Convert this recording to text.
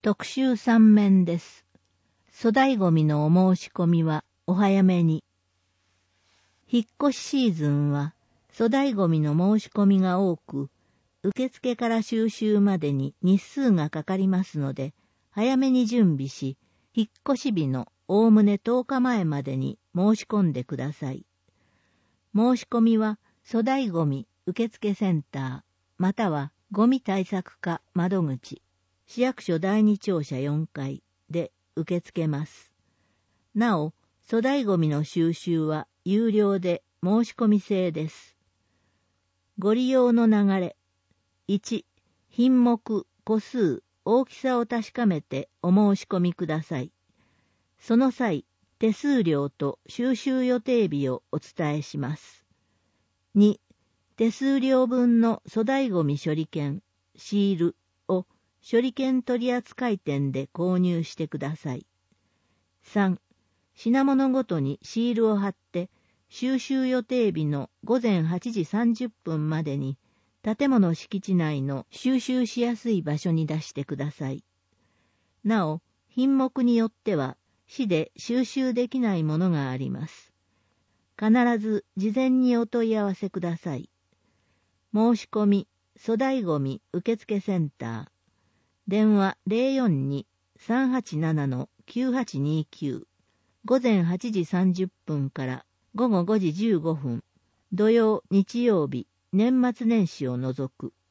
特集3面です。粗大ごみのお申し込みはお早めに。引っ越しシーズンは粗大ごみの申し込みが多く、受付から収集までに日数がかかりますので、早めに準備し、引っ越し日のおおむね10日前までに申し込んでください。申し込みは粗大ごみ受付センター、またはごみ対策課窓口、市役所第2庁舎4階で受け付けます。なお、粗大ごみの収集は有料で申し込み制です。ご利用の流れ。1、品目、個数、大きさを確かめてお申し込みください。その際、手数料と収集予定日をお伝えします。2、手数料分の粗大ごみ処理券、シールを処理券取扱店で購入してください。3、品物ごとにシールを貼って、収集予定日の午前8時30分までに、建物敷地内の収集しやすい場所に出してください。なお、品目によっては、市で収集できないものがあります。必ず事前にお問い合わせください。申し込み、粗大ごみ受付センター。電話 042-387-9829。午前8時30分から午後5時15分。土曜、日曜日、年末年始を除く。